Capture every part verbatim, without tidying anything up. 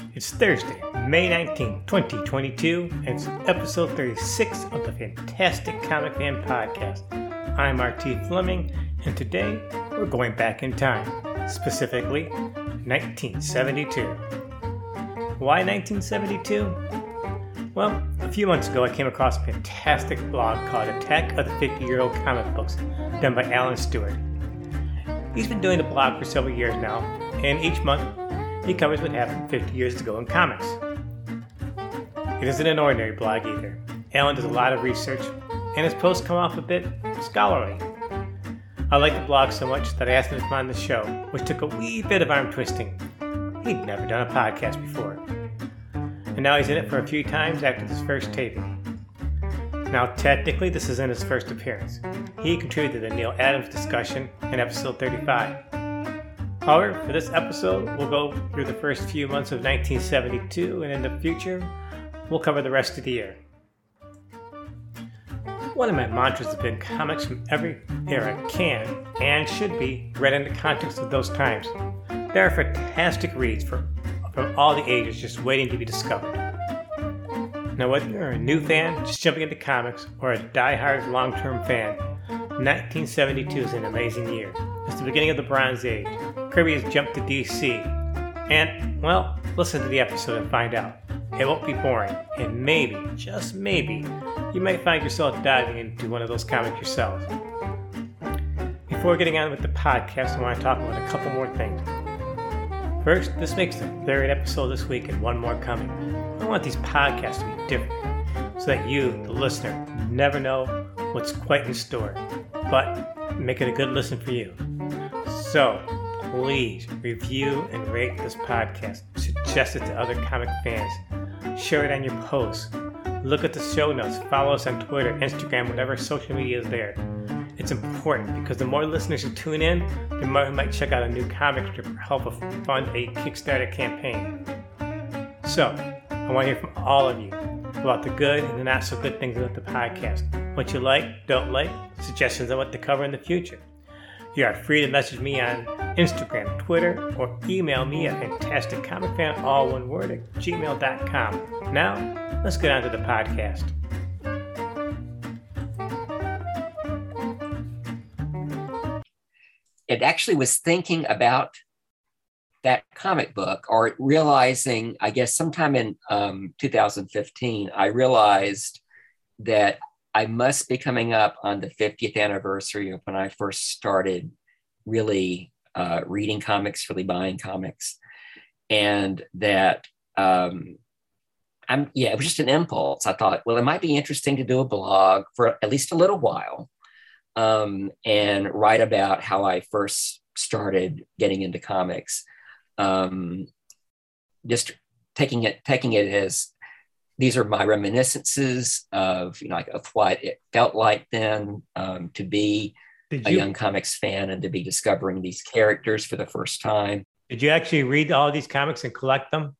It's Thursday, May nineteenth, twenty twenty-two, and it's episode thirty-six of the Fantastic Comic Fan Podcast. I'm R T Fleming, and today we're going back in time, specifically nineteen seventy-two. Why nineteen seventy-two? Well, a few months ago I came across a fantastic blog called Attack of the fifty-Year-Old Comic Books, done by Alan Stewart. He's been doing the blog for several years now, and each month he covers what happened fifty years ago in comics. It isn't an ordinary blog either. Alan does a lot of research, and his posts come off a bit scholarly. I like the blog so much that I asked him to come on the show, which took a wee bit of arm twisting. He'd never done a podcast before. And now he's in it for a few times after this first taping. Now, technically, this isn't his first appearance. He contributed to the Neal Adams discussion in episode thirty-five. However, for this episode, we'll go through the first few months of nineteen seventy-two, and in the future, we'll cover the rest of the year. One of my mantras has been comics from every era can, and should be, read in the context of those times. There are fantastic reads for, from all the ages just waiting to be discovered. Now, whether you're a new fan just jumping into comics, or a die-hard long-term fan, nineteen seventy-two is an amazing year. It's the beginning of the Bronze Age. Kirby has jumped to D C. And, well, listen to the episode and find out. It won't be boring, and maybe, just maybe, you might find yourself diving into one of those comics yourself. Before getting on with the podcast, I want to talk about a couple more things. First, this makes the third episode this week and one more coming. I want these podcasts to be different, so that you, the listener, never know what's quite in store, but make it a good listen for you. So, please review and rate this podcast. Suggest it to other comic fans. Share it on your posts. Look at the show notes. Follow us on Twitter, Instagram, whatever social media is there. It's important because the more listeners who tune in, the more who might check out a new comic strip or help fund a Kickstarter campaign. So, I want to hear from all of you about the good and the not so good things about the podcast. What you like, don't like, suggestions on what to cover in the future. You are free to message me on Instagram, Twitter, or email me at fantasticcomicfan, all one word, at gmail dot com. Now, let's get on to the podcast. It actually was thinking about that comic book, or realizing, I guess sometime in um, two thousand fifteen, I realized that I must be coming up on the fiftieth anniversary of when I first started really uh, reading comics, really buying comics. And that, um, I'm, yeah, it was just an impulse. I thought, well, it might be interesting to do a blog for at least a little while um, and write about how I first started getting into comics. Um, just taking it, taking it as, these are my reminiscences of, you know, like of what it felt like then um, to be did a you, young comics fan and to be discovering these characters for the first time. Did you actually read all these comics and collect them?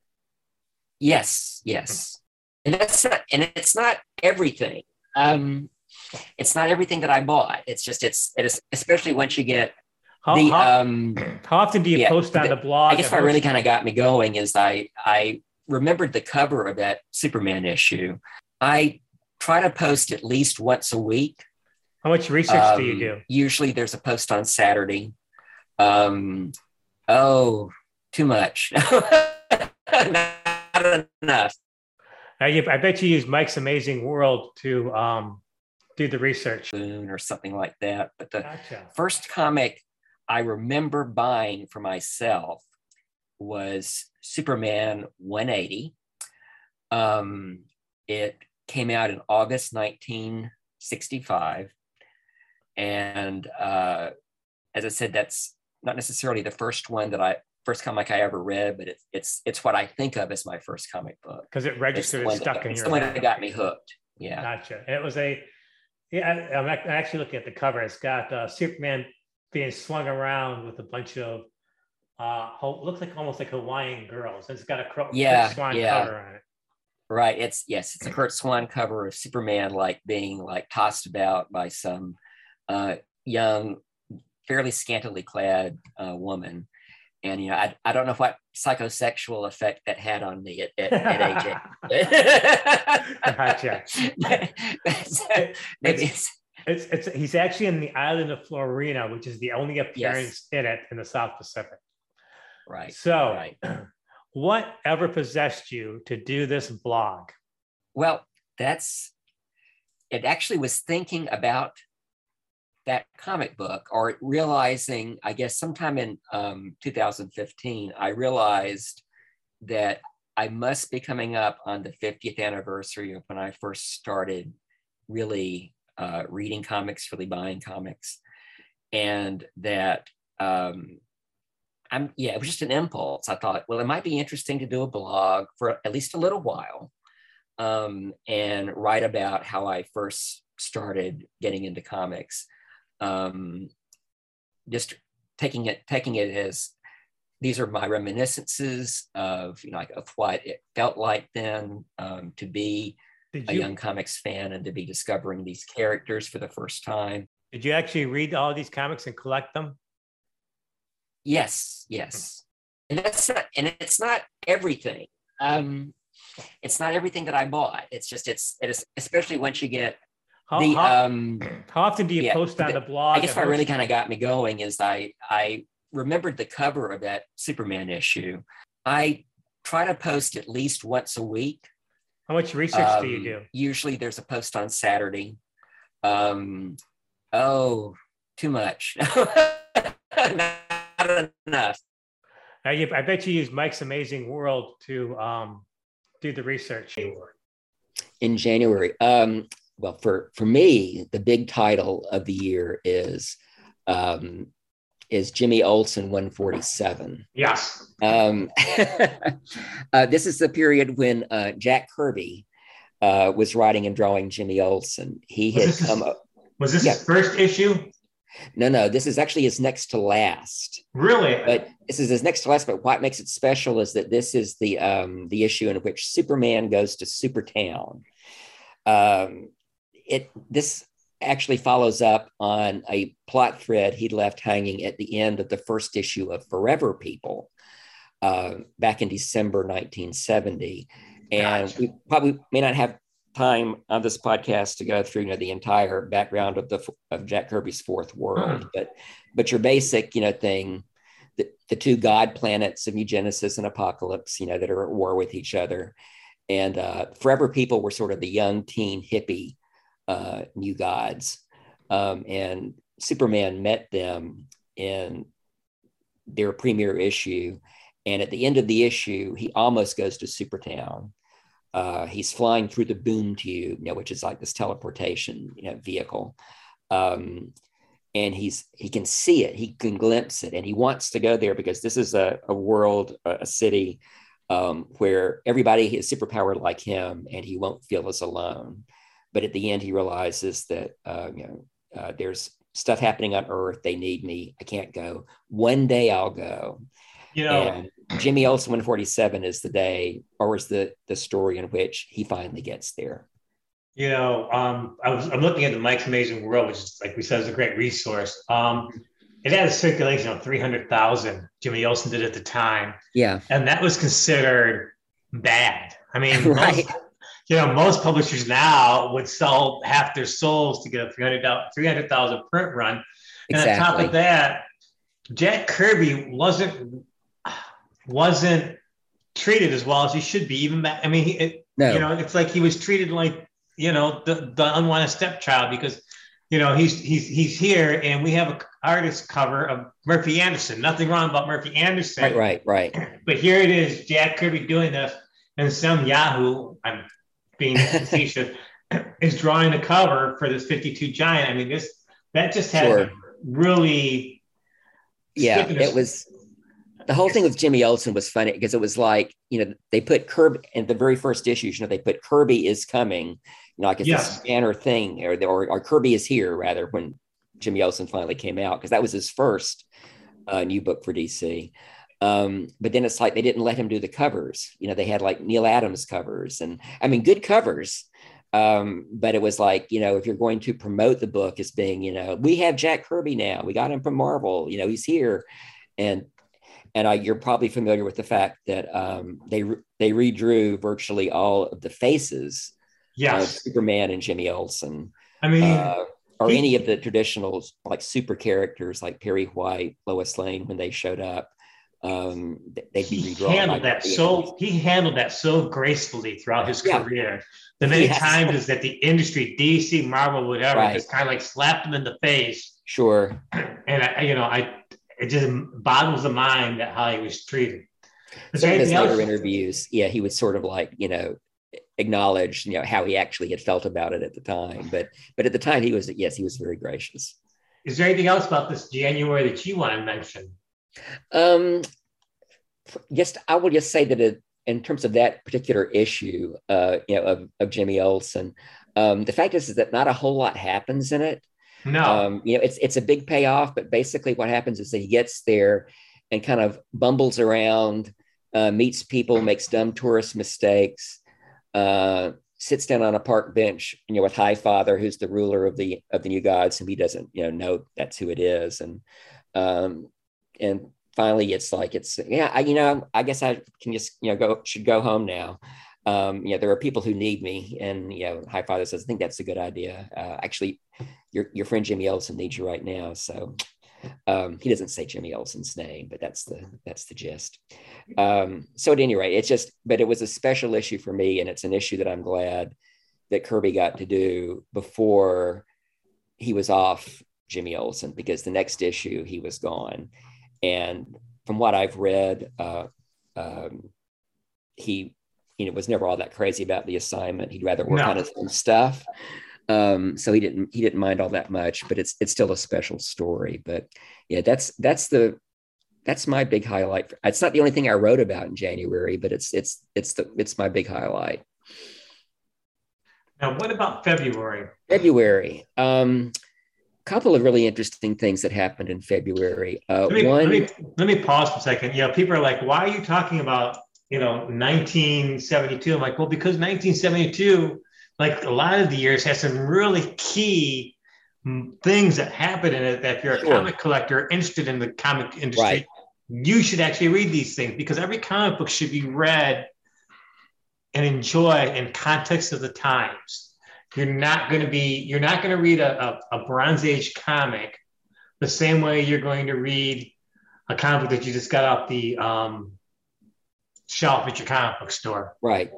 Yes, yes. And that's not, and it's not everything. Um, it's not everything that I bought. It's just, it's, it's especially once you get how, the, how, um, how often do you yeah, post on the, the blog? I guess what really kind of got me going is I, I, remembered the cover of that Superman issue. I try to post at least once a week. How much research um, do you do? Usually there's a post on Saturday. Um, oh, too much. Not enough. I, I bet you use Mike's Amazing World to um, do the research. Or something like that. But the gotcha. First comic I remember buying for myself was Superman one eighty. Um, it came out in August nineteen sixty-five. And uh, as I said, that's not necessarily the first one that I, first comic I ever read, but it's it's it's what I think of as my first comic book. Because it registered and stuck that, in it's your the one that got me hooked. Yeah. Gotcha. And it was a, yeah, I, I'm actually looking at the cover. It's got uh, Superman being swung around with a bunch of Uh, looks like almost like Hawaiian girls. It's got a Kurt yeah, Swan yeah. cover on it. Right. It's yes, it's a Kurt Swan cover of Superman like being like tossed about by some uh, young, fairly scantily clad uh, woman, and you know, I, I don't know what psychosexual effect that had on me at, at, at age eight. Gotcha. So maybe it's, it's, it's, he's actually in the island of Florina, which is the only appearance yes. in it in the South Pacific. Right. So, right. What ever possessed you to do this blog? Well, that's, it actually was thinking about that comic book, or realizing, I guess sometime in um, two thousand fifteen, I realized that I must be coming up on the fiftieth anniversary of when I first started really uh, reading comics, really buying comics. And that, um, I'm, yeah, it was just an impulse. I thought, well, it might be interesting to do a blog for at least a little while, um, and write about how I first started getting into comics. Um, just taking it, taking it as, these are my reminiscences of, you know, like of what it felt like then, um, to be Did a you, young comics fan and to be discovering these characters for the first time. Did you actually read all these comics and collect them? Yes, yes. And that's not, and it's not everything. Um, it's not everything that I bought. It's just, it's, it's especially once you get How, the, how, um, how often do you yeah, post on the, the blog? I guess what really kind of got me going is I, I remembered the cover of that Superman issue. I try to post at least once a week. How much research um, do you do? Usually there's a post on Saturday. Um, oh, too much. Not enough. Uh, you, I bet you use Mike's Amazing World to um, do the research. In January. Um, well, for, for me, the big title of the year is um, is Jimmy Olsen one forty-seven. Yes. Um, uh, this is the period when uh, Jack Kirby uh, was writing and drawing Jimmy Olsen. He had was this come his, up. Was this yeah. his first issue? No, no, this is actually his next to last. Really? But this is his next to last. But what makes it special is that this is the um, the issue in which Superman goes to Supertown. Um, it this actually follows up on a plot thread he'd left hanging at the end of the first issue of Forever People uh, back in December nineteen seventy. And gotcha. We probably may not have time on this podcast to go through, you know, the entire background of the of Jack Kirby's Fourth World, hmm. but but your basic, you know, thing, the, the two god planets of Eugenesis and Apocalypse, you know, that are at war with each other. And uh, Forever People were sort of the young teen hippie uh, new gods. Um, and Superman met them in their premiere issue. And at the end of the issue, he almost goes to Supertown. Uh, he's flying through the boom tube, you know, which is like this teleportation, you know, vehicle. Um, and he's he can see it, he can glimpse it, and he wants to go there because this is a, a world, a, a city um, where everybody is superpowered like him, and he won't feel as alone. But at the end, he realizes that uh, you know uh, there's stuff happening on Earth. They need me. I can't go. One day I'll go. You know, and Jimmy Olsen one forty-seven is the day, or is the the story in which he finally gets there. You know, um, I was I'm looking at the Mike's Amazing World, which is, like we said, is a great resource. Um, it had a circulation of three hundred thousand. Jimmy Olsen did at the time. Yeah, and that was considered bad. I mean, right. Most, you know, most publishers now would sell half their souls to get a three hundred thousand print run. And exactly. On top of that, Jack Kirby wasn't wasn't treated as well as he should be. Even back, I mean, he, it, no. you know, it's like he was treated like, you know, the, the unwanted stepchild because, you know, he's he's he's here and we have an artist cover of Murphy Anderson. Nothing wrong about Murphy Anderson. Right, right, right. But here it is, Jack Kirby doing this, and some Yahoo, I'm being facetious, is drawing the cover for this fifty-two giant. I mean, this that just had sure. really. Yeah, it was. The whole thing with Jimmy Olsen was funny because it was like, you know, they put Kirby in the very first issues, you know, they put Kirby is coming, you know, like it's yes. a banner thing, or, or, or Kirby is here, rather, when Jimmy Olsen finally came out, because that was his first uh, new book for D C. Um, but then it's like they didn't let him do the covers. You know, they had like Neil Adams covers, and I mean, good covers. Um, but it was like, you know, if you're going to promote the book as being, you know, we have Jack Kirby now, we got him from Marvel, you know, he's here. And and I, you're probably familiar with the fact that um, they they redrew virtually all of the faces of Yes. Superman and Jimmy Olsen, I mean, uh, or he, any of the traditional like super characters like Perry White, Lois Lane when they showed up. Um, they'd be he redrawn. handled that so he handled that so gracefully throughout his Yeah. career. The many Yes. times is that the industry, D C, Marvel, whatever, Right. just kind of like slapped him in the face. Sure. And I, you know, I it just boggles the mind at how he was treated. Is Some there of his anything later else? interviews, yeah, he would sort of like, you know, acknowledge, you know, how he actually had felt about it at the time. But but at the time he was, yes, he was very gracious. Is there anything else about this January that you want to mention? Um, just I will just say that it, in terms of that particular issue, uh, you know, of, of Jimmy Olsen, um, the fact is, is that not a whole lot happens in it. No. Um, you know, it's it's a big payoff, but basically what happens is that he gets there and kind of bumbles around, uh, meets people, makes dumb tourist mistakes, uh, sits down on a park bench, you know, with Highfather, who's the ruler of the of the New Gods, and he doesn't, you know, know that's who it is, and um, and finally, it's like it's yeah, I, you know, I guess I can just you know go should go home now. Um, you know, there are people who need me, and you know, Highfather says, I think that's a good idea. Uh, actually, your your friend Jimmy Olsen needs you right now. So um, he doesn't say Jimmy Olsen's name, but that's the that's the gist. Um, so at any rate, it's just, but it was a special issue for me, and it's an issue that I'm glad that Kirby got to do before he was off Jimmy Olsen, because the next issue he was gone. And from what I've read, uh, um, he, you know, was never all that crazy about the assignment. He'd rather work No. on his own stuff. Um, so he didn't he didn't mind all that much. But it's it's still a special story. But yeah, that's that's the that's my big highlight. It's not the only thing I wrote about in January, but it's it's it's the it's my big highlight. Now, what about February? February. Um, couple of really interesting things that happened in February. Uh, let, me, one, let me let me pause for a second. You know, people are like, "Why are you talking about you know nineteen seventy-two?" I'm like, "Well, because nineteen seventy-two, like a lot of the years, has some really key things that happen in it. That if you're a Sure. comic collector interested in the comic industry, Right. you should actually read these things, because every comic book should be read and enjoyed in context of the times. You're not going to be, you're not going to read a, a, a Bronze Age comic the same way you're going to read a comic book that you just got off the um, shelf at your comic book store. Right.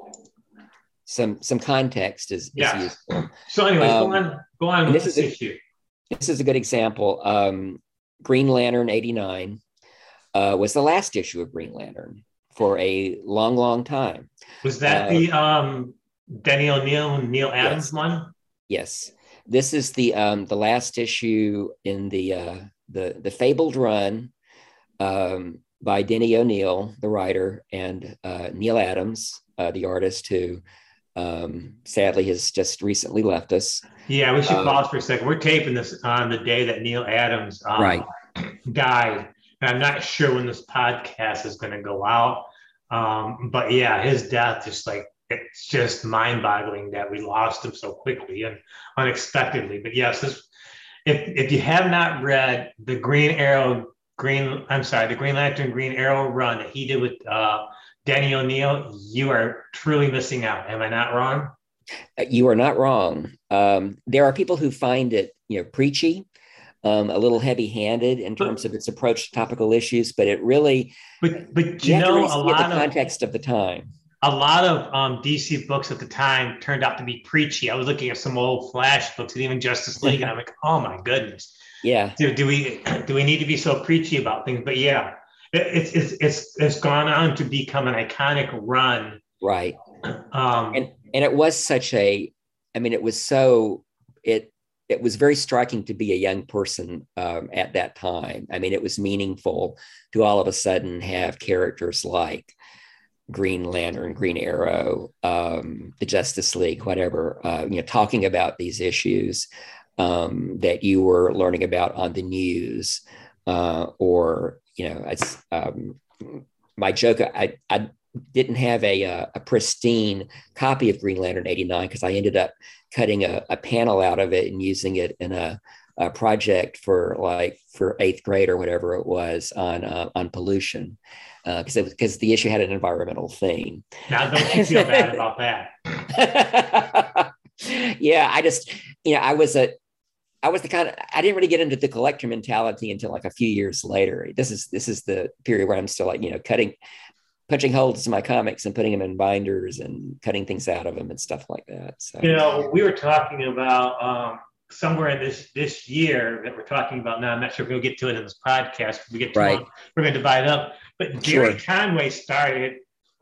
Some some context is, is Yeah. useful. So anyways, Um, go on, go on and with this this is a- issue. This is a good example. Um, Green Lantern eighty-nine uh, was the last issue of Green Lantern for a long, long time. Was that uh, the um, Denny O'Neil and Neil Adams yes. one? Yes, this is the um, the last issue in the uh, the the fabled run um, by Denny O'Neil, the writer, and uh, Neil Adams, uh, the artist, who um, sadly has just recently left us. Yeah, we should Um, pause for a second. We're taping this on the day that Neil Adams um, Right. died. And I'm not sure when this podcast is going to go out. Um, but yeah, his death, just like, it's just mind boggling that we lost him so quickly and unexpectedly. But yes, this, if, if you have not read the Green Arrow, Green, I'm sorry, the Green Lantern Green Arrow run that he did with uh, Denny O'Neil, you are truly missing out. Am I not wrong? You are not wrong. Um, there are people who find it, you know, preachy, um, a little heavy-handed in terms of its approach to topical issues, but it really, But but you you have to know, really a see it in lot the of context of the time. a lot of um, D C books at the time turned out to be preachy. I was looking at some old Flash books and even Justice League, and I'm like, oh my goodness, Yeah, do, do we do we need to be so preachy about things? But yeah, it, it's it's it's it's gone on to become an iconic run. right. Um, And and it was such a, I mean, it was so it it was very striking to be a young person um, at that time. I mean, it was meaningful to all of a sudden have characters like Green Lantern, Green Arrow, um, the Justice League, whatever, uh, you know, talking about these issues um, that you were learning about on the news, uh, or you know, it's um, my joke. I I didn't have a a pristine copy of Green Lantern eighty-nine because I ended up cutting a, a panel out of it and using it in a uh, project for like for eighth grade or whatever it was on uh, on pollution, because uh, because the issue had an environmental theme. Now, don't you feel bad about that? Yeah, I just, you know, I was a, I was the kind of, I didn't really get into the collector mentality until like a few years later. This is, this is the period where I'm still like, you know, cutting, punching holes in my comics and putting them in binders and cutting things out of them and stuff like that. So, you know, we were talking about um, somewhere in this this year that we're talking about now. I'm not sure if we'll get to it in this podcast. If we get too right. long, we're going to divide up. But Gary sure. Conway started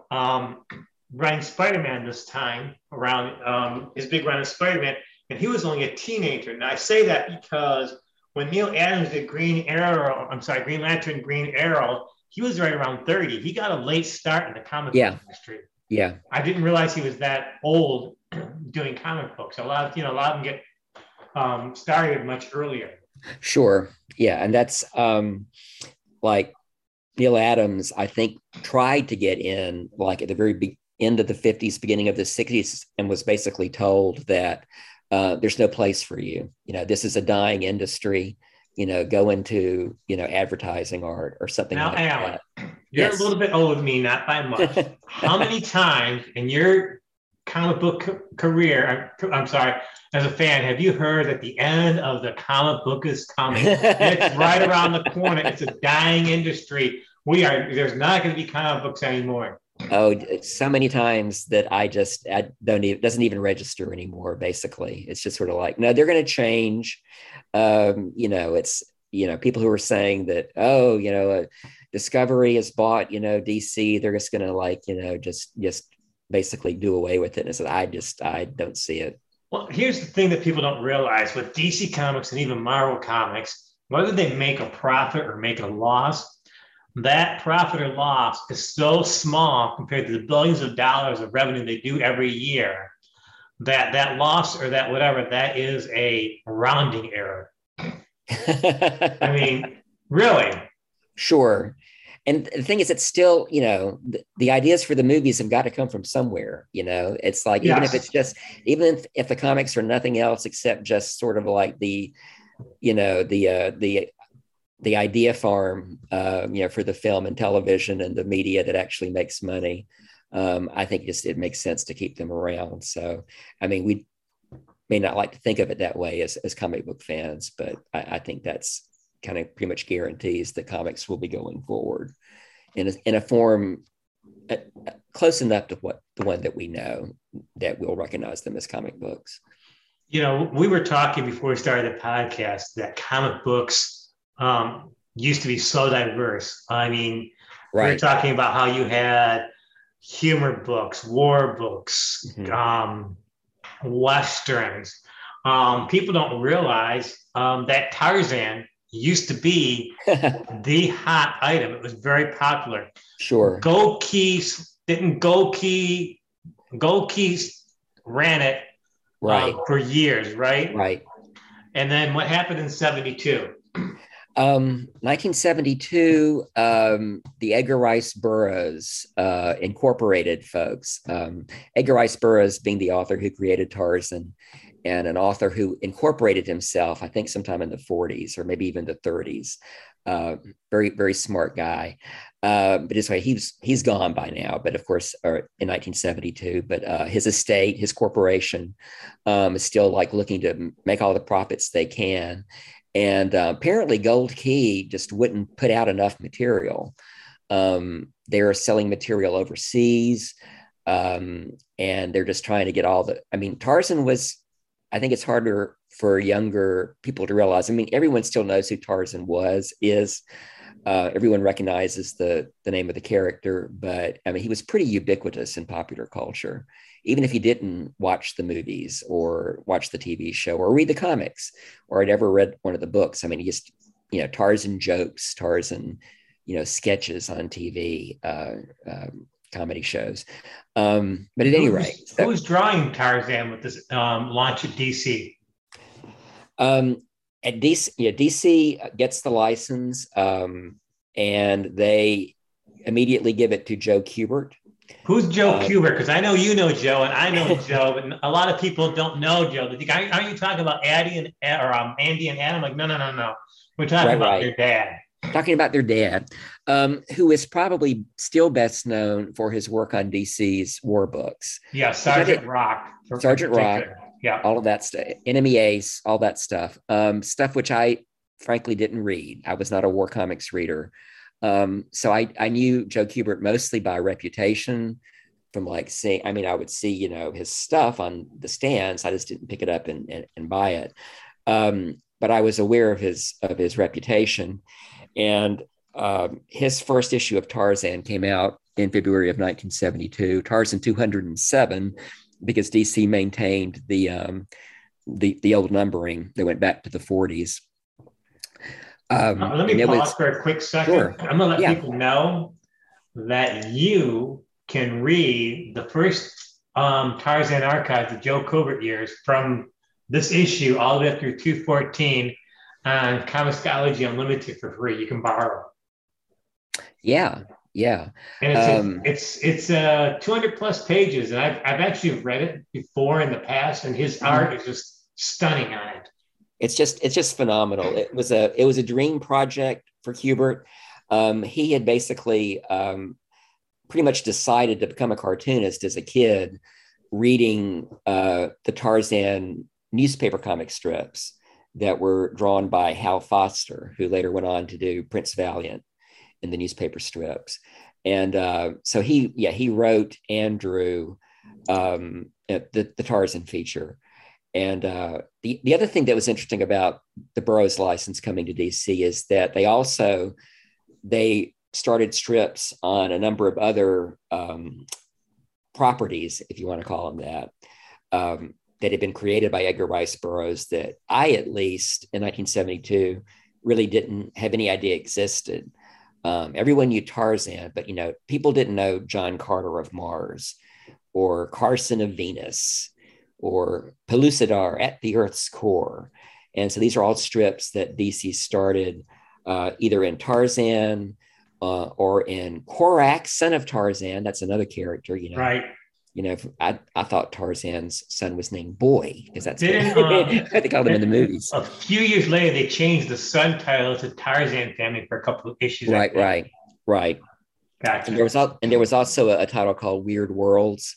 um, running Spider-Man this time around um, his big run of Spider-Man, and he was only a teenager. And I say that because when Neil Adams did Green Arrow, I'm sorry, Green Lantern, Green Arrow, he was right around thirty. He got a late start in the comic yeah. book industry. Yeah. I didn't realize he was that old doing comic books. A lot of, you know, a lot of them get um, started much earlier. Sure. Yeah. And that's um, like Neil Adams, I think, tried to get in like at the very be- end of the fifties, beginning of the sixties, and was basically told that uh, there's no place for you. You know, this is a dying industry. You know, go into, you know, advertising art or something now, like Alan, that. You're yes. a little bit older than me, not by much. How many times in your comic book co- career, I'm sorry, as a fan, have you heard that the end of the comic book is coming? It's right around the corner. It's a dying industry. We are, there's not going to be comic books anymore. Oh, so many times that I just I don't even doesn't even register anymore. Basically, it's just sort of like, no, they're going to change. Um, you know, it's, you know, people who are saying that, oh, you know, uh, Discovery has bought, you know, D C. They're just going to like, you know, just just basically do away with it. And I said, I just I don't see it. Well, here's the thing that people don't realize with D C Comics and even Marvel Comics, whether they make a profit or make a loss, that profit or loss is so small compared to the billions of dollars of revenue they do every year that that loss or that whatever, that is a rounding error. I mean, really? Sure. And the thing is, it's still, you know, the, the ideas for the movies have got to come from somewhere, you know. It's like, yes. even if it's just, even if, if the comics are nothing else except just sort of like the, you know, the, uh, the, the idea farm, uh, you know, for the film and television and the media that actually makes money. Um, I think just it makes sense to keep them around. So, I mean, we may not like to think of it that way as, as comic book fans, but I, I think that's kind of pretty much guarantees that comics will be going forward in a, in a form uh, close enough to what the one that we know that we'll recognize them as comic books. You know, we were talking before we started the podcast that comic books um, used to be so diverse. I mean, right. we were talking about how you had humor books, war books, mm-hmm. um, Westerns. Um, people don't realize um, that Tarzan used to be the hot item. It was very popular. Sure. Gold Keys, didn't Gold Key, Gold Keys ran it right. um, for years, right? Right. And then what happened in seventy-two? Um, nineteen seventy-two, um, the Edgar Rice Burroughs uh, Incorporated folks, um, Edgar Rice Burroughs being the author who created Tarzan and an author who incorporated himself, I think sometime in the forties or maybe even the thirties. Uh, very, very smart guy. Uh, but anyway, he's, he's gone by now, but of course, or in nineteen seventy-two, but uh, his estate, his corporation um, is still like looking to make all the profits they can. And uh, apparently Gold Key just wouldn't put out enough material. Um, they're selling material overseas, um, and they're just trying to get all the, I mean, Tarzan was, I think it's harder for younger people to realize. I mean, everyone still knows who Tarzan was, is. Uh, everyone recognizes the, the name of the character, but I mean, he was pretty ubiquitous in popular culture. Even if you didn't watch the movies or watch the T V show or read the comics or had ever read one of the books. I mean, he just, you know, Tarzan jokes, Tarzan, you know, sketches on T V, uh, um, comedy shows. Um, but at any rate. Who's, so, who's drawing Tarzan with this um, launch at D C? Um, at D C, yeah, D C gets the license um, and they immediately give it to Joe Kubert. Who's Joe Uh, Kubert? Because I know you know Joe, and I know Joe, but a lot of people don't know Joe. They think, aren't you talking about Addie and or um, Andy and Adam? Like, no, no, no, no. We're talking right, about right. their dad. Talking about their dad, um, who is probably still best known for his work on D C's war books. Yeah, Sergeant Rock. Sergeant Rock, yeah, all of that stuff, Enemy Ace, all that stuff, um, stuff which I frankly didn't read. I was not a war comics reader. Um, so I, I knew Joe Kubert mostly by reputation from like seeing, I mean, I would see, you know, his stuff on the stands. I just didn't pick it up and, and, and buy it. Um, but I was aware of his, of his reputation. And um, his first issue of Tarzan came out in February of nineteen seventy-two, Tarzan two hundred seven, because D C maintained the, um, the, the old numbering. They went back to the forties. Um, uh, let me pause was, for a quick second. Sure. I'm going to let yeah. people know that you can read the first um, Tarzan archive, the Joe Kubert years, from this issue all the way up through two fourteen on Comixology Unlimited for free. You can borrow. Yeah, yeah. And it's um, a, it's it's uh, two hundred plus pages, and I've I've actually read it before in the past, and his mm-hmm. art is just stunning on it. It's just it's just phenomenal. It was a it was a dream project for Kubert. Um, he had basically um, pretty much decided to become a cartoonist as a kid, reading uh, the Tarzan newspaper comic strips that were drawn by Hal Foster, who later went on to do Prince Valiant in the newspaper strips. And uh, so he, yeah, he wrote and drew um, the, the Tarzan feature. And uh, the, the other thing that was interesting about the Burroughs license coming to D C is that they also, they started strips on a number of other um, properties, if you want to call them that, um, that had been created by Edgar Rice Burroughs that I, at least in nineteen seventy-two, really didn't have any idea existed. Um, everyone knew Tarzan, but, you know, people didn't know John Carter of Mars or Carson of Venus or Pellucidar at the Earth's core. And so these are all strips that D C started uh, either in Tarzan uh, or in Korak, son of Tarzan. That's another character, you know. Right. You know, I, I thought Tarzan's son was named Boy, because that's Didn't, what uh, they called him in the movies. A few years later, they changed the son title to Tarzan Family for a couple of issues. Right, right, right. Gotcha. And there was, and there was also a, a title called Weird Worlds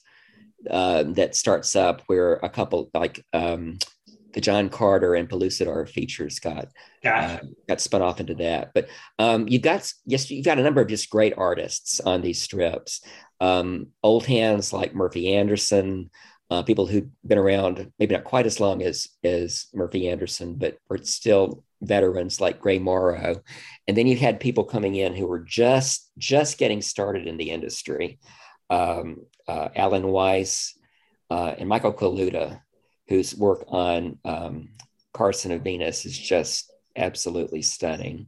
uh, that starts up where a couple, like um, the John Carter and Pellucidar features got gotcha. uh, got spun off into that. But um, you've got, yes, you've got a number of just great artists on these strips. Um, old hands like Murphy Anderson, uh, people who've been around maybe not quite as long as as Murphy Anderson, but are still veterans like Gray Morrow. And then you had people coming in who were just just getting started in the industry. Um, uh, Alan Weiss uh, and Michael Kaluta, whose work on um, Carson of Venus is just absolutely stunning.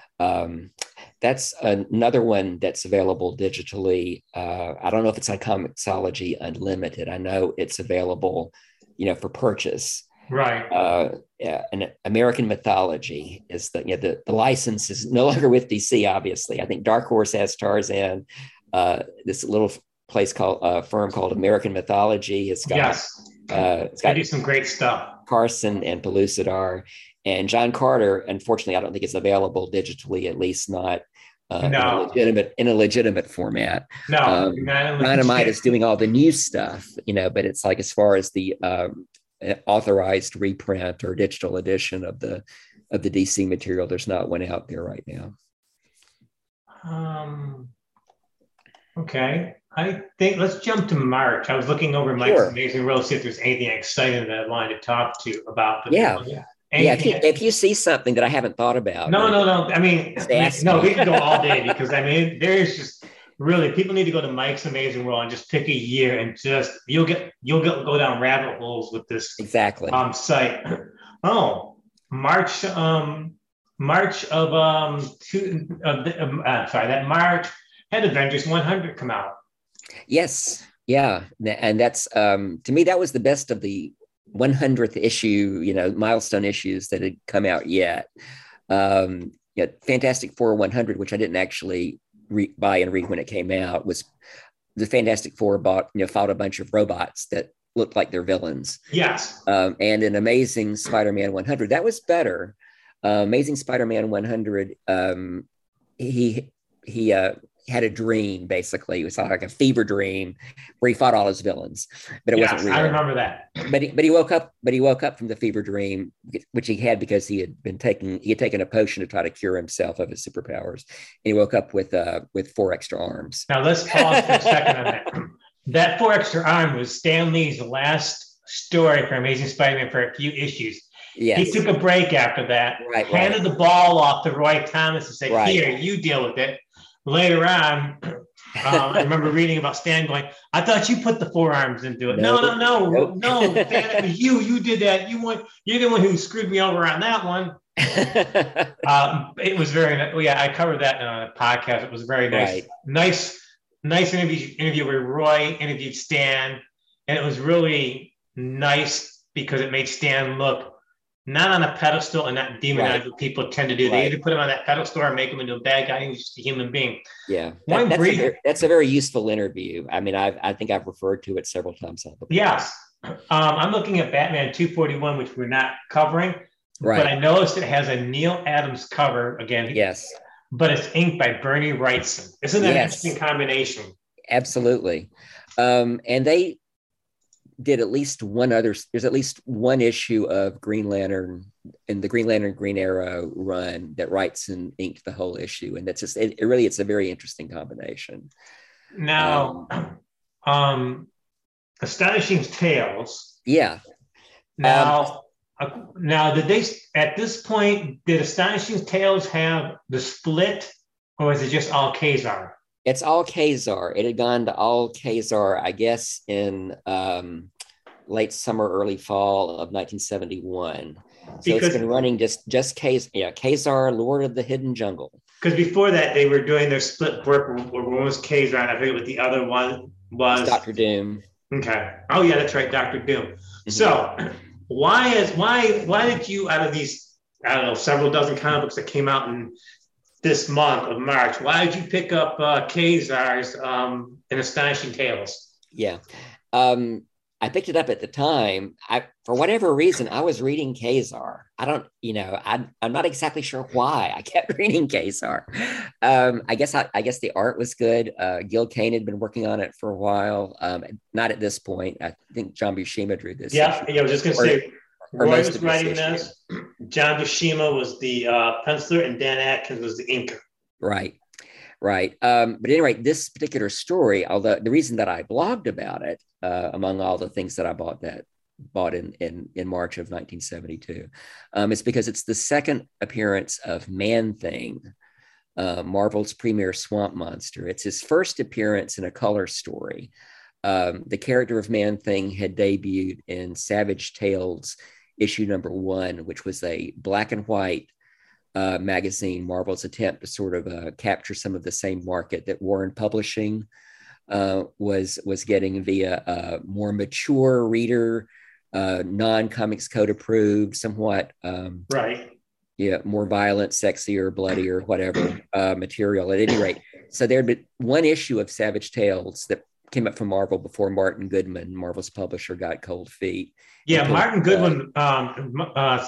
Um, that's another one that's available digitally. Uh, I don't know if it's on Comixology Unlimited. I know it's available, you know, for purchase. Right. Uh, yeah, and American Mythology is the, you know, the, the license is no longer with D C, obviously. I think Dark Horse has Tarzan. Uh, this little place called, uh, firm called American Mythology. It's got, yes. uh, it's got they do some great stuff. Carson and Pellucidar. And John Carter, unfortunately, I don't think it's available digitally, at least not uh, no. in a legitimate in a legitimate format. No, um, not Dynamite is doing all the new stuff, you know, but it's like as far as the um, authorized reprint or digital edition of the of the D C material, there's not one out there right now. Um. Okay, I think let's jump to March. I was looking over Mike's Sure. Amazing World to see if there's anything exciting that I wanted to talk to about. The Yeah. film. Yeah, if you, if you see something that I haven't thought about. No, no, no. I mean, no, we can go all day because I mean, there's just really people need to go to Mike's Amazing World and just pick a year and just you'll get you'll get, go down rabbit holes with this exactly um site. Oh, March um March of um two of the, um, uh, sorry that March had Avengers one hundred come out. Yes, yeah, and that's um to me that was the best of the one hundredth issue, you know, milestone issues that had come out yet. Um, yeah, Fantastic Four one hundred, which I didn't actually re- buy and read when it came out, was the Fantastic Four bought, you know, fought a bunch of robots that looked like their villains. Yes. Um, and in Amazing Spider-Man one hundred, that was better. Uh, Amazing Spider-Man one hundred, um, he he uh, had a dream, basically. It was like a fever dream where he fought all his villains, but it yes, wasn't real. I remember that. But he, but he woke up, but he woke up from the fever dream, which he had because he had been taking, he had taken a potion to try to cure himself of his superpowers. And he woke up with uh, with four extra arms. Now let's pause for a second on that. That four extra arm was Stan Lee's last story for Amazing Spider-Man for a few issues. Yes. He took a break after that, right, handed right. the ball off to Roy Thomas and said, right. here, you deal with it. Later on, um, I remember reading about Stan going, I thought you put the forearms into it. No, no, no, no, nope. no Stan, it was you. You did that. You went, you're the one who screwed me over on that one. um, it was very, yeah, I covered that in a podcast. It was very nice. Right. Nice, nice interview, interview where Roy interviewed Stan. And it was really nice because it made Stan look not on a pedestal and not demonized right. what people tend to do. Right. They either put him on that pedestal or make him into a bad guy. He's just a human being. Yeah. That, that's, brief, a very, that's a very useful interview. I mean, I've, I think I've referred to it several times. Yes. Um, I'm looking at Batman two forty-one, which we're not covering. Right. But I noticed it has a Neil Adams cover again. Yes. But it's inked by Bernie Wrightson. Isn't that yes. an interesting combination? Absolutely. Um, and they did at least one other, there's at least one issue of Green Lantern in the Green Lantern Green Arrow run that Wrightson inked the whole issue. And that's just, it, it really, it's a very interesting combination. Now, um, um Astonishing Tales. Yeah. Now, um, uh, now did they, at this point, did Astonishing Tales have the split or is it just all Kazar? It's all Kazar. It had gone to all Kazar, I guess, in um, late summer, early fall of nineteen seventy-one. So because, it's been running just just Kazar, yeah, Kazar, Lord of the Hidden Jungle. Because before that, they were doing their split work. One was Kazar, and I forget what the other one was. It's Doctor Doom. Okay. Oh yeah, that's right, Doctor Doom. Mm-hmm. So why is why why did you, out of these, I don't know, several dozen comic books that came out in this month of March, why did you pick up uh, Kazar's um, in Astonishing Tales? Yeah, um, I picked it up at the time. I, for whatever reason, I was reading Kazar. I don't, you know, I, I'm not exactly sure why I kept reading Kazar. Um, I guess I, I guess the art was good. Uh, Gil Kane had been working on it for a while. Um, not at this point. I think John Buscema drew this. Yeah, issue. yeah. I was just gonna or, say. Roy was writing this. John Buscema was the uh, penciler, and Dan Atkins was the inker. Right, right. Um, but anyway, this particular story, although the reason that I blogged about it, uh, among all the things that I bought that bought in in, in March of nineteen seventy-two, um, is because it's the second appearance of Man-Thing, uh, Marvel's premier swamp monster. It's his first appearance in a color story. Um, the character of Man-Thing had debuted in Savage Tales issue number one, which was a black and white uh, magazine, Marvel's attempt to sort of uh, capture some of the same market that Warren Publishing uh, was, was getting via a more mature reader, uh, non-Comics Code approved, somewhat um, right. Yeah, more violent, sexier, bloodier, whatever uh, material at any rate. So there'd been one issue of Savage Tales that came up from Marvel before Martin Goodman, Marvel's publisher, got cold feet. Yeah, Martin Goodman, um, uh,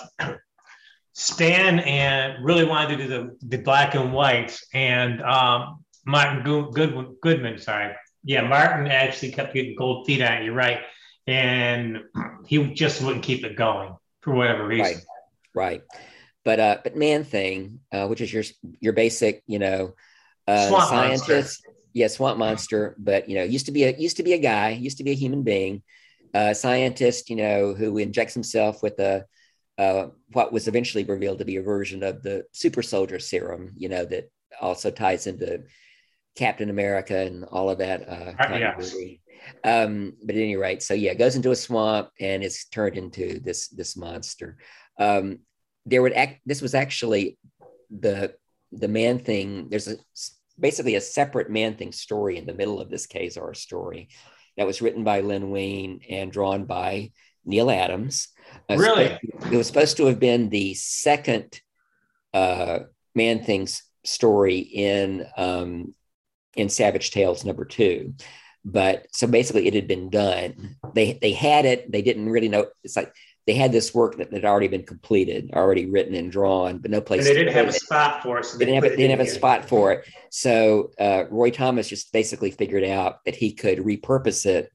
Stan, and really wanted to do the, the black and white, and um, Martin Go- Goodman, Goodman, sorry, yeah, Martin actually kept getting cold feet on it. You're right, and he just wouldn't keep it going for whatever reason. Right, right. But uh, but Man-Thing, uh, which is your your basic, you know, uh, swamp scientist. Monster. Yeah, swamp monster, but you know, used to be a used to be a guy, used to be a human being, a uh, scientist, you know, who injects himself with a uh, what was eventually revealed to be a version of the super soldier serum, you know, that also ties into Captain America and all of that. Uh, yes. um, but at any rate, so yeah, goes into a swamp and is turned into this this monster. Um, there would act. This was actually the the Man-Thing. There's a basically a separate Man-Thing story in the middle of this Kazar story that was written by Len Wein and drawn by Neil Adams. Really? It was supposed to have been the second uh, Man-Thing story in, um, in Savage Tales number two. But so basically it had been done. They they had it, they didn't really know. It's like they had this work that had already been completed, already written and drawn, but no place. And they didn't have a it. spot for it. So they, they didn't have, it they didn't have a here. spot for it. So uh, Roy Thomas just basically figured out that he could repurpose it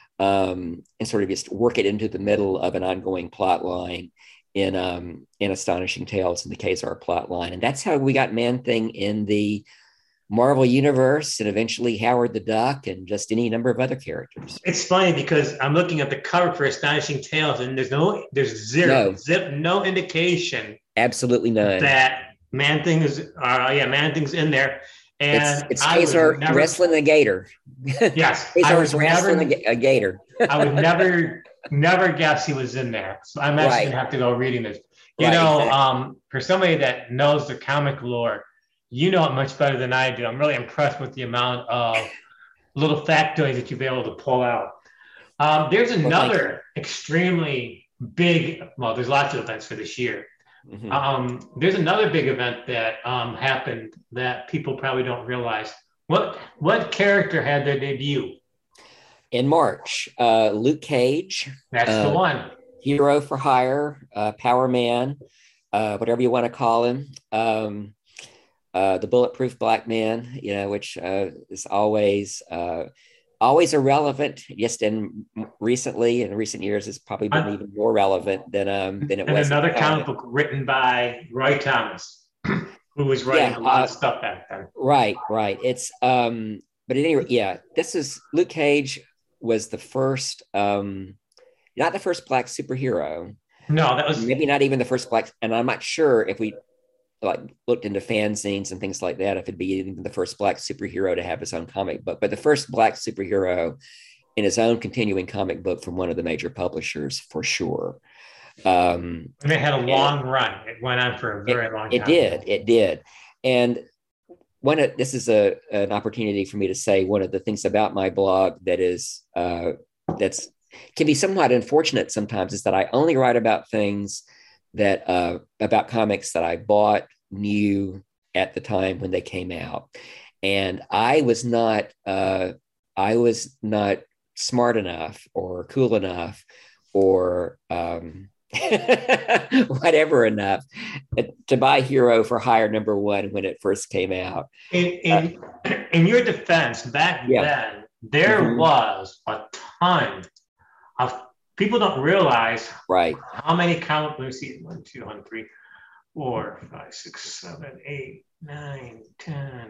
um, and sort of just work it into the middle of an ongoing plot line in um, in Astonishing Tales in the Khazar plot line. And that's how we got Man-Thing in the Marvel Universe, and eventually Howard the Duck, and just any number of other characters. It's funny because I'm looking at the cover for Astonishing Tales, and there's no, there's zero, no. zip, no indication. Absolutely none. That Man-Thing is, uh, yeah, Man-Thing's in there, and it's, it's Khazar never, wrestling a gator. Yes, Khazar's wrestling never, a gator. I would never, never guess he was in there. So I'm actually right. gonna have to go reading this. You right, know, exactly. um, for somebody that knows the comic lore. You know it much better than I do. I'm really impressed with the amount of little factoids that you've been able to pull out. Um, there's another well, extremely big, well, there's lots of events for this year. Mm-hmm. Um, there's another big event that um, happened that people probably don't realize. What what character had their debut? In March, uh, Luke Cage. That's uh, the one. Hero for hire, uh, Power Man, uh, whatever you want to call him. Um, Uh, the Bulletproof Black Man, you know, which uh, is always uh, always irrelevant. Just in recently, in recent years, it's probably been even more relevant than um, than it and was. And another comic book written by Roy Thomas, who was writing yeah, a lot uh, of stuff back then. Right, right. It's um, but at any rate, yeah, this is Luke Cage was the first, um, not the first Black superhero. No, that was maybe not even the first Black, and I'm not sure if we. Like looked into fanzines and things like that, if it'd be even the first Black superhero to have his own comic book, but the first Black superhero in his own continuing comic book from one of the major publishers for sure. Um, and it had a long and, run. It went on for a very it, long time. It did. It did. And one of, this is a, an opportunity for me to say one of the things about my blog that is, uh, that's can be somewhat unfortunate sometimes is that I only write about things that uh, about comics that I bought, knew at the time when they came out. And I was not, uh, I was not smart enough or cool enough or um, whatever enough to buy Hero for Hire number one when it first came out. In, in, uh, in your defense, back yeah. then, there mm-hmm. was a ton of people don't realize right how many comic books. See, one, two, one, three, four, five, six, seven, eight, nine, ten.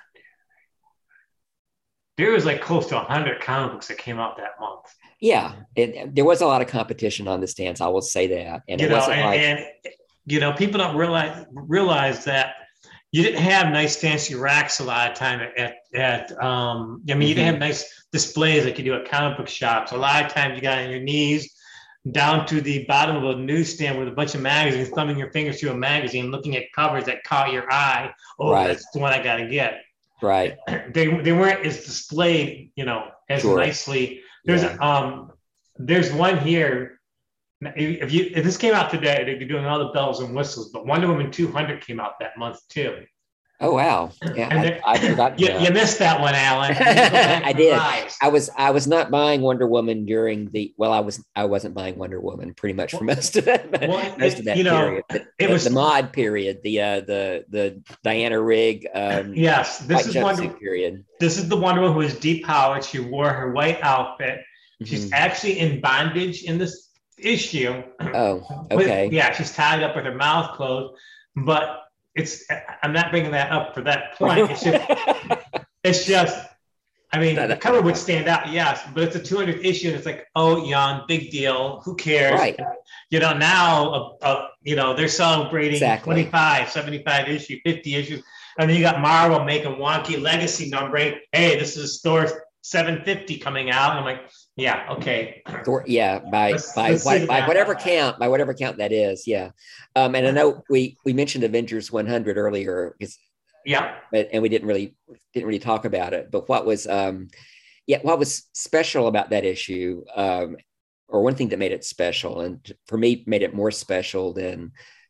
There was like close to a hundred comic books that came out that month. Yeah, it, there was a lot of competition on the stands. I will say that, and you it know, wasn't and, like and you know, people don't realize realize that you didn't have nice fancy racks a lot of time at at. Um, I mean, mm-hmm. you didn't have nice displays like you do at comic book shops. A lot of times you got on your knees down to the bottom of a newsstand with a bunch of magazines, thumbing your fingers through a magazine, looking at covers that caught your eye. Oh, right. That's the one I got to get. Right. They they weren't as displayed, you know, as sure. nicely. There's yeah. um there's one here. If you if this came out today, they'd be doing all the bells and whistles. But Wonder Woman two hundred came out that month too. Oh wow! Yeah, I, I forgot. You, you missed that one, Alan. I did. Eyes. I was I was not buying Wonder Woman during the well. I was I wasn't buying Wonder Woman pretty much for most of it. Well, most it, of that you know, period. But, it but was the mod period. The uh, the the Diana Rigg. Um, yes, this is Wonder period. This is the Wonder Woman who is depowered. She wore her white outfit. She's mm-hmm. actually in bondage in this issue. Oh, okay. With, yeah, she's tied up with her mouth closed, but. It's. I'm not bringing that up for that point. It's just. it's just. I mean, the cover would stand out, yes, but it's a two hundredth issue, and it's like, oh, young, big deal. Who cares? Right. You know, now, uh, uh, you know, they're celebrating exactly. twenty-five, seventy-five issues, fifty issues, and then you got Marvel making wonky legacy numbering. Hey, this is store seven fifty coming out. And I'm like, yeah, okay. Yeah, by let's, by let's by, by whatever count, by whatever count that is, yeah. Um, and I know we we mentioned Avengers one hundred earlier, because yeah, but and we didn't really didn't really talk about it. But what was um, yeah, what was special about that issue, um, or one thing that made it special, and for me made it more special than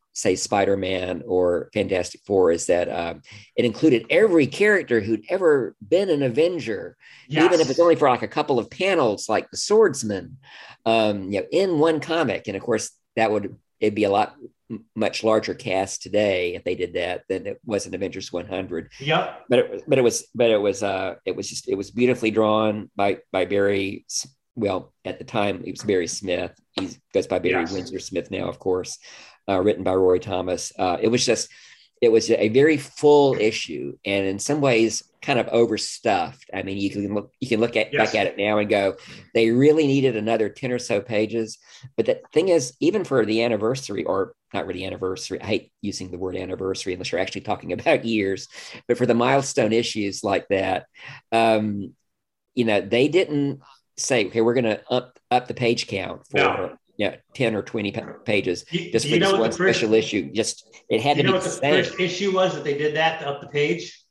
say Spider-Man or Fantastic Four is that um, it included every character who'd ever been an Avenger, yes. even if it's only for like a couple of panels, like the Swordsman, um, you know, in one comic. And of course, that would it'd be a lot much larger cast today if they did that than it was in Avengers one hundred. Yep. But it, but it was but it was uh it was just it was beautifully drawn by by Barry. Well, at the time it was Barry Smith. He goes by Barry yes. Windsor Smith now, of course. Uh, written by Roy Thomas. Uh, it was just, it was a very full issue, and in some ways, kind of overstuffed. I mean, you can look, you can look at yes. back at it now and go, they really needed another ten or so pages. But the thing is, even for the anniversary, or not really anniversary, I hate using the word anniversary unless you're actually talking about years. But for the milestone issues like that, um, you know, they didn't say, okay, we're going to up up the page count for. No. Yeah, ten or twenty pages just for this one special issue. Just it had to be. You know what the first issue was that they did that to up the page?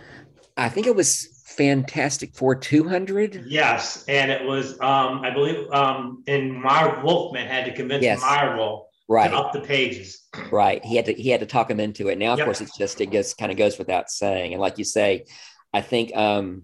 I think it was Fantastic Four two hundred. Yes, and it was um, I believe um, and Marv Wolfman had to convince yes. Marvel right. to up the pages. Right, he had to he had to talk them into it. Now, of yep. course, it's just it just kind of goes without saying. And like you say, I think. Um,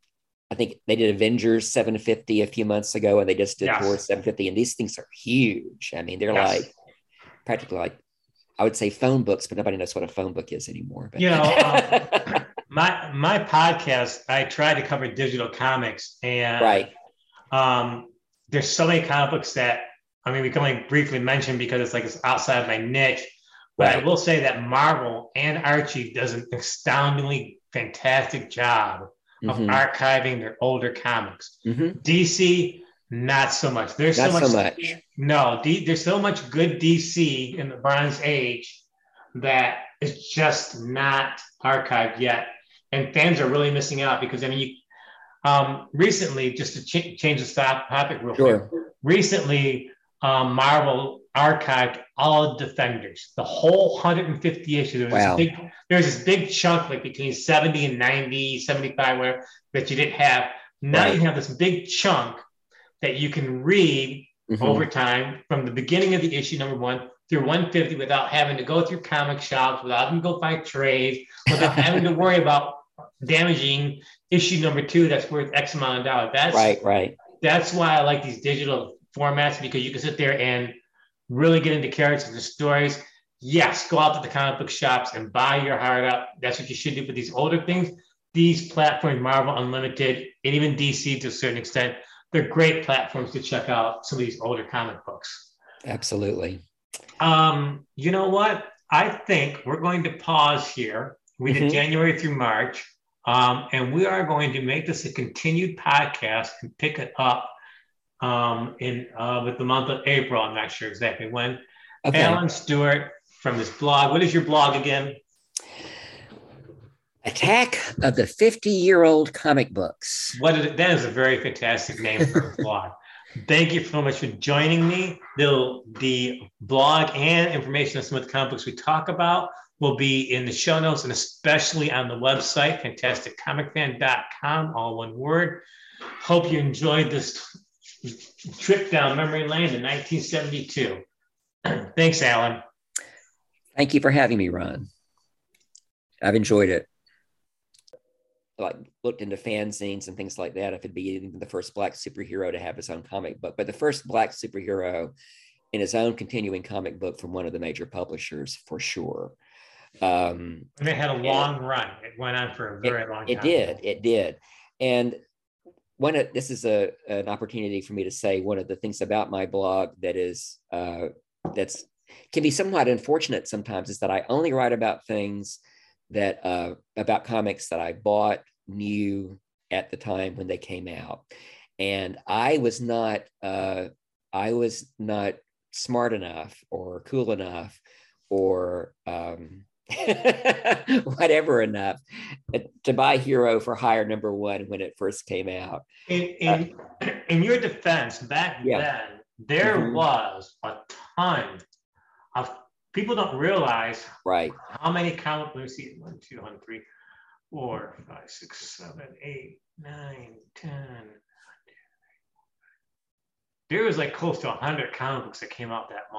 I think they did Avengers seven fifty a few months ago, and they just did yes. Thor seven fifty. And these things are huge. I mean, they're yes. like practically like, I would say phone books, but nobody knows what a phone book is anymore. But. You know, um, my my podcast, I try to cover digital comics, and right. um, there's so many comic books that, I mean, we can only briefly mention because it's like it's outside my niche. But right. I will say that Marvel and Archie does an astoundingly fantastic job of mm-hmm. archiving their older comics. Mm-hmm. D C, not so much. There's not so much, so much. No, D, there's so much good D C in the Bronze Age that is just not archived yet. And fans are really missing out because, I mean, you, um, recently, just to ch- change the stop topic real sure. quick, recently, um, Marvel archived all Defenders, the whole one hundred fifty issues. There was, wow. this big, there was this big chunk, like between seventy and ninety, seventy-five, whatever, that you didn't have. Now right. you have this big chunk that you can read mm-hmm. over time from the beginning of the issue number one through one fifty without having to go through comic shops, without having to go find trades, without having to worry about damaging issue number two that's worth X amount of dollars. That's right, right. That's why I like these digital formats, because you can sit there and really get into characters and the stories. Yes, go out to the comic book shops and buy your heart out. That's what you should do for these older things. These platforms, Marvel Unlimited, and even D C to a certain extent, they're great platforms to check out some of these older comic books. Absolutely. Um, you know what? I think we're going to pause here. We mm-hmm. did January through March, um, and we are going to make this a continued podcast and pick it up um, in uh, with the month of April. I'm not sure exactly when. Okay. Alan Stewart from his blog. What is your blog again? Attack of the fifty-Year-Old Comic Books. What is it? That is a very fantastic name for a blog. Thank you so much for joining me. The, the blog and information on some of the comic books we talk about will be in the show notes and especially on the website, fantastic comic fan dot com, all one word. Hope you enjoyed this trip down memory lane in nineteen seventy-two. Thanks, Alan. Thank you for having me, Ron. I've enjoyed it. Like looked into fanzines and things like that, if it'd be even the first Black superhero to have his own comic book, but the first Black superhero in his own continuing comic book from one of the major publishers, for sure. Um, and it had a long and, run. It went on for a very it, long time. It did. It did. And one of this is a an opportunity for me to say one of the things about my blog that is uh, that's can be somewhat unfortunate sometimes is that I only write about things that uh, about comics that I bought, knew at the time when they came out. And I was not, uh, I was not smart enough or cool enough or um, whatever enough to buy Hero for Hire number one when it first came out. In, in, uh, in your defense, back yeah. then, there mm-hmm. was a ton of people don't realize right how many comic books. Let me see, one, two, one, three, four, five, six, seven, eight, nine, ten. There was like close to a hundred comic books that came out that month.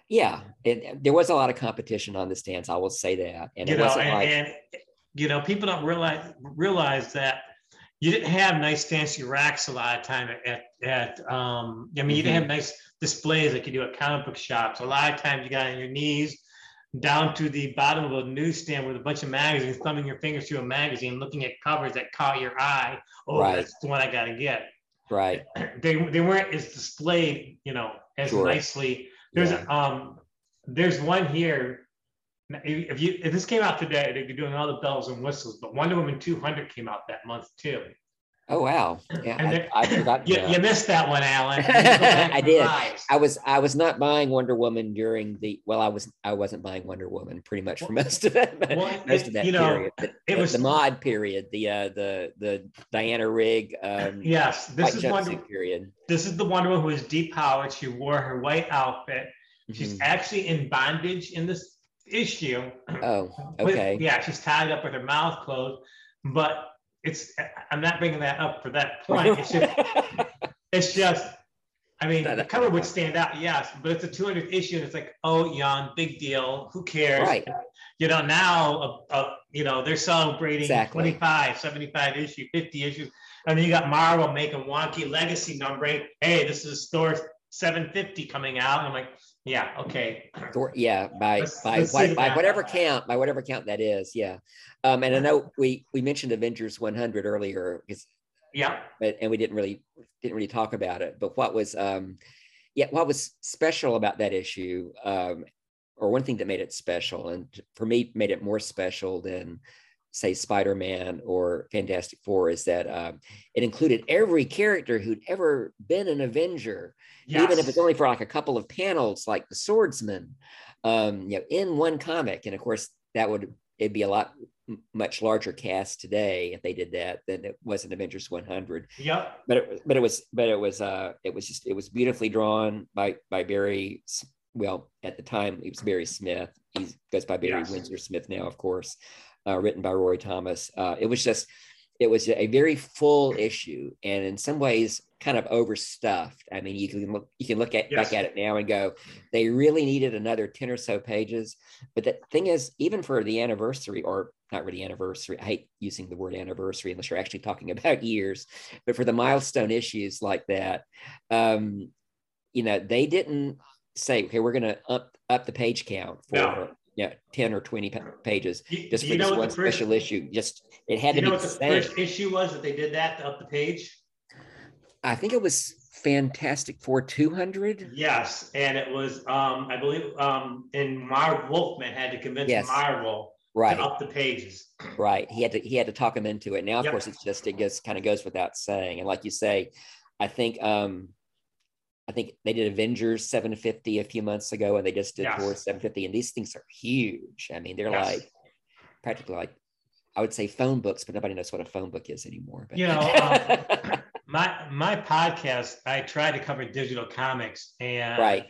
Yeah, it, there was a lot of competition on the stands. I will say that, and You it know, wasn't and, like and you know, people don't realize realize that you didn't have nice fancy racks a lot of time at at um I mean you didn't have mhm, nice displays like you do at comic book shops. A lot of times you got on your knees down to the bottom of a newsstand with a bunch of magazines, thumbing your fingers through a magazine, looking at covers that caught your eye. Oh, right, that's the one I gotta get. right, They they weren't as displayed, you know, as sure, nicely. There's yeah. um there's one here. If you if this came out today, they'd be doing all the bells and whistles. But Wonder Woman two hundred came out that month too. Oh wow, yeah, And I, then I'd forgotten you, you that. missed that one, Alan. You need to go back I and did. revise. I was I was not buying Wonder Woman during the well, I was I wasn't buying Wonder Woman pretty much for most of it, Well, most it, of that you know, period. But it the, was the mod period, the uh, the the Diana Rigg um, yes. This white is Wonder. jumpsuit period. This is the Wonder Woman who is depowered. She wore her white outfit. She's Mhm. actually in bondage in this issue. Oh, With, okay. yeah, she's tied up with her mouth closed. But it's I'm not bringing that up for that point. It's just it's just I mean, the cover would stand out, yes, but it's a two hundredth issue, and it's like, oh, young, big deal, who cares? Right. You know, now, uh, uh, you know, they're celebrating Exactly. twenty-five, seventy-five issues, fifty issues, and then you got Marvel making wonky legacy numbering. Hey, this is store seven fifty coming out. And I'm like, yeah, okay. Yeah, by Let's- by let's see what the by back whatever of that. count, by whatever count that is, yeah. Um, and I know we we mentioned Avengers one hundred earlier, because Yeah, but and we didn't really didn't really talk about it. But what was um yeah, what was special about that issue, um, or one thing that made it special, and for me made it more special than say Spider-Man or Fantastic Four, is that um, it included every character who'd ever been an Avenger, yes. even if it's only for like a couple of panels, like the Swordsman, um, you know, in one comic. And of course, that would it'd be a lot much larger cast today if they did that than it was in Avengers one hundred. Yep. But it, but it was but it was uh it was just it was beautifully drawn by by Barry. Well, at the time it was Barry Smith. He goes by Barry Yes. Windsor Smith now, of course. Uh, written by Roy Thomas. Uh, it was just it was a very full issue, and in some ways kind of overstuffed. I mean, you can look you can look at Yes. back at it now and go, they really needed another ten or so pages. But the thing is, even for the anniversary, or not really anniversary, I hate using the word anniversary unless you're actually talking about years, but for the milestone issues like that, um, you know, they didn't say, okay, we're going to up up the page count for No. yeah ten or twenty pa- pages You, just do for you know this what one the first, special issue. Just it had you to know be what the the same. first issue was that they did that to up the page? I think it was Fantastic Four two hundred. Yes, and it was um, I believe um, and Marv Wolfman had to convince Yes. Marvel Right. to up the pages. Right. He had to he had to talk him into it. Now, of Yep. course, it's just it just kind of goes without saying. And like you say, I think um I think they did Avengers seven fifty a few months ago, and they just did Yes. Thor seven fifty. And these things are huge. I mean, they're Yes. like practically like, I would say phone books, but nobody knows what a phone book is anymore. But You know, um, my my podcast, I try to cover digital comics, and right.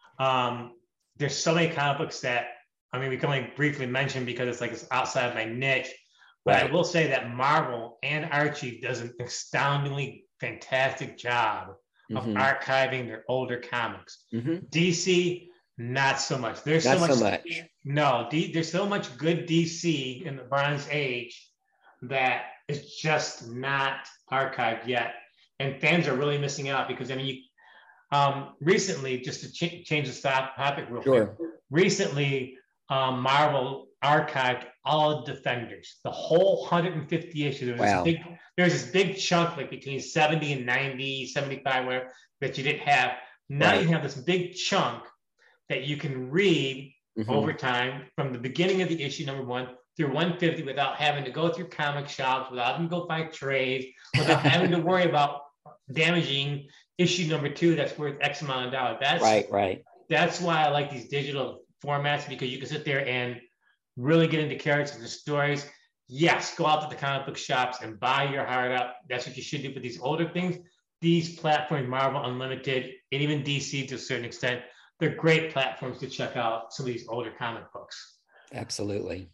um, there's so many comic books that I mean we can only briefly mention because it's like it's outside my niche. But Right. I will say that Marvel and Archie does an astoundingly fantastic job of Mhm. archiving their older comics. Mhm. D C, not so much. There's Not so much. so much. No, D, there's so much good D C in the Bronze Age that is just not archived yet, and fans are really missing out because I mean, you, um, recently, just to ch- change the stop topic real Sure. quick, recently um, Marvel archived all Defenders, the whole one hundred fifty issues. There was Wow. this big, there's this big chunk like between seventy and ninety, seventy-five, whatever, that you didn't have. Now Right. you have this big chunk that you can read Mhm. over time from the beginning of the issue number one through one fifty without having to go through comic shops, without having to go find trades, without having to worry about damaging issue number two that's worth X amount of dollars. That's Right. Right. that's why I like these digital formats, because you can sit there and really get into characters and the stories. Yes, go out to the comic book shops and buy your heart out. That's what you should do for these older things. These platforms, Marvel Unlimited, and even D C to a certain extent, they're great platforms to check out some of these older comic books. Absolutely.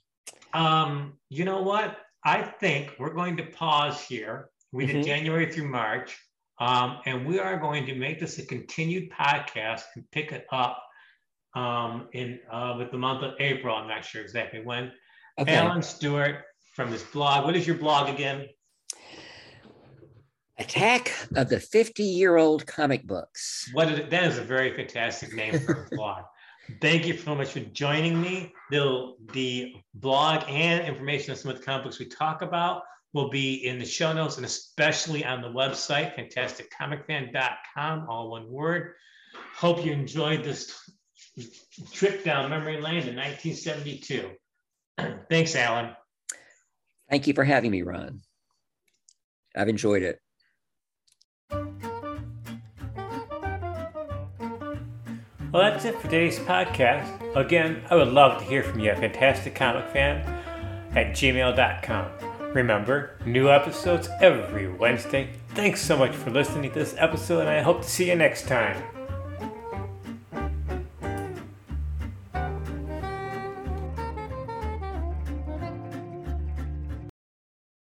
Um, you know what? I think we're going to pause here. We did Mhm. January through March, um, and we are going to make this a continued podcast and pick it up um, in uh, with the month of April. I'm not sure exactly when. Okay. Alan Stewart from his blog. What is your blog again? Attack of the fifty-Year-Old Comic Books. What is it? That is a very fantastic name for a blog. Thank you so much for joining me. The, the blog and information on some of the comic books we talk about will be in the show notes and especially on the website, fantastic comic fan dot com, all one word. Hope you enjoyed this trip down memory lane to nineteen seventy-two. Thanks, Alan. Thank you for having me, Ron. I've enjoyed it. Well, that's it for today's podcast. Again, I would love to hear from you at fantastic comic fan at gmail dot com. Remember, new episodes every Wednesday. Thanks so much for listening to this episode, and I hope to see you next time.